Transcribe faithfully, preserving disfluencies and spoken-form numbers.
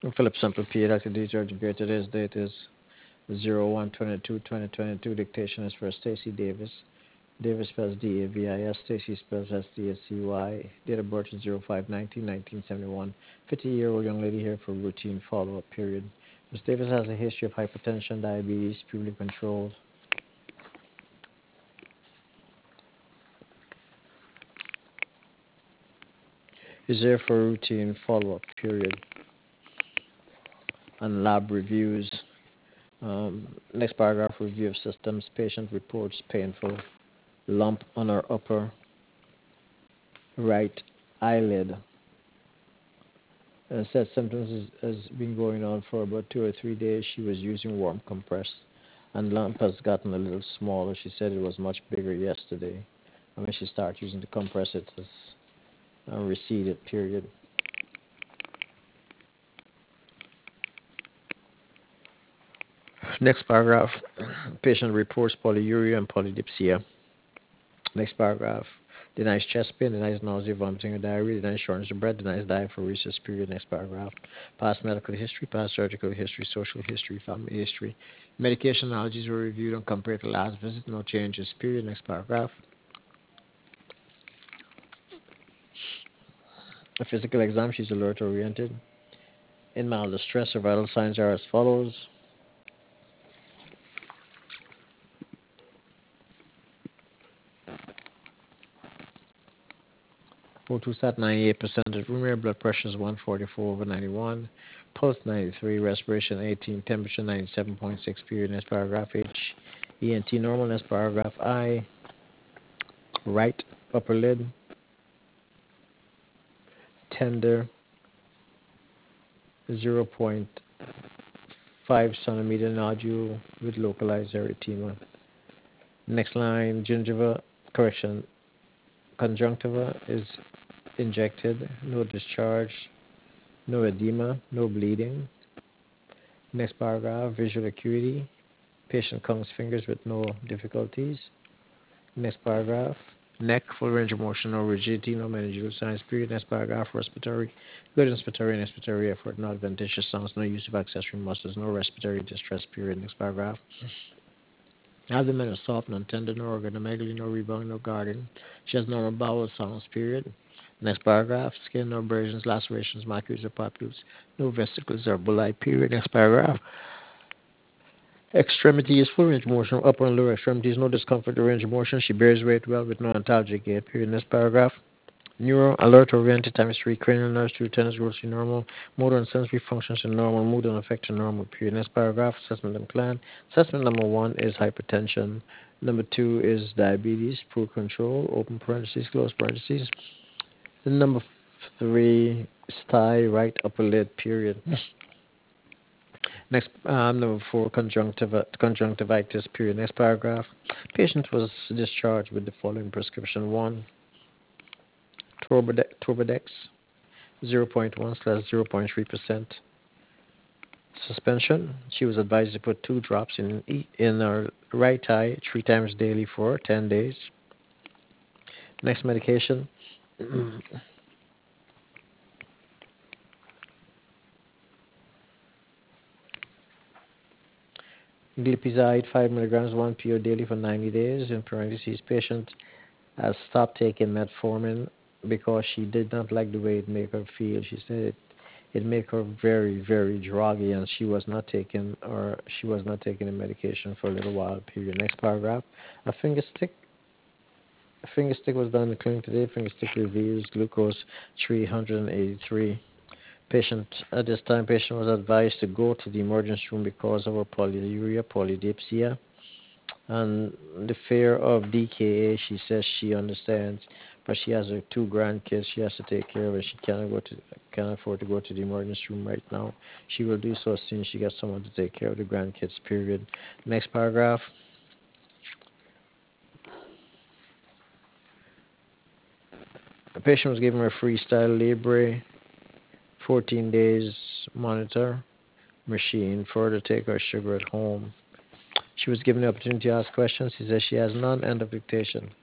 Philip Sample P. Doctor Detroit Great. Today's date is zero one twenty-two twenty twenty-two. Dictation is for Stacy Davis. Davis spells D A V I S. Stacy spells S D A C Y. Date of birth is zero five nineteen nineteen seventy-one. fifty-year-old young lady here for routine follow-up period. Miss Davis has a history of hypertension, diabetes, poorly controlled. Is there for routine follow-up period and lab reviews. Um, Next paragraph, review of systems. Patient reports painful lump on her upper right eyelid. And said symptoms has, has been going on for about two or three days. She was using warm compress, and lump has gotten a little smaller. She said it was much bigger yesterday. And when she started using the compress, it has uh, receded. Period. Next paragraph, patient reports polyuria and polydipsia. Next paragraph. Denies chest pain, denies nausea, vomiting, or diarrhea, denies shortness of breath, denies diaphoresis, period. Next paragraph. Past medical history, past surgical history, social history, family history. Medication allergies were reviewed and compared to last visit, no changes, period. Next paragraph. A physical exam, she's alert oriented. In mild distress, her vital signs are as follows. O two sat ninety-eight percent at room air, blood pressure is one forty-four over ninety-one, pulse ninety-three, respiration eighteen, temperature ninety-seven point six, period. Next paragraph. H, E N T normal. Next paragraph. I, right upper lid, tender, zero point zero point five centimeter nodule with localized erythema. Next line, gingiva, correction, conjunctiva is injected, no discharge, no edema, no bleeding. Next paragraph, visual acuity, patient counts fingers with no difficulties. Next paragraph, neck, full range of motion, no rigidity, no meningeal signs, period. Next paragraph, respiratory, good inspiratory and expiratory effort, no adventitious sounds, no use of accessory muscles, no respiratory distress, period. Next paragraph, abdomen is soft, non tender, no organomegaly, no rebound, no guarding. She has normal bowel sounds, period. Next paragraph, skin, no abrasions, lacerations, macules or papules, no vesicles or bullae, period. Next paragraph, extremities, full range of motion, upper and lower extremities, no discomfort or range of motion. She bears weight well with no antalgic gait, period. Next paragraph, neuro, alert, oriented, times three, cranial nerves, two tennis, grossly normal, motor and sensory functions are normal, mood and affect are normal, period. Next paragraph, assessment and plan. Assessment number one is hypertension. Number two is diabetes, poor control, open parentheses, close parentheses. And number three is thigh, right upper lid, period. Next, um, number four, conjunctiva, conjunctivitis, period. Next paragraph. Patient was discharged with the following prescription. One, Torbadex, Torbadex zero point one slash zero point three percent suspension. She was advised to put two drops in e- in her right eye three times daily for ten days. Next medication. Glipizide five milligrams one P O daily for ninety days. In parentheses, patient has stopped taking metformin because she did not like the way it made her feel. She said it, it made her very, very droggy, and she was not taking or she was not taking the medication for a little while. Period. Next paragraph. A finger stick. A finger stick was done in the clinic today. Finger stick reveals glucose three hundred eighty-three. Patient at this time, patient was advised to go to the emergency room because of her polyuria, polydipsia, and the fear of D K A. She says she understands, but she has her two grandkids she has to take care of, and she cannot go to cannot afford to go to the emergency room right now. She will do so as soon as she gets someone to take care of the grandkids. Period. Next paragraph. The patient was given her freestyle Libre, fourteen days monitor machine for her to take her sugar at home. She was given the opportunity to ask questions. She says she has none. End of dictation.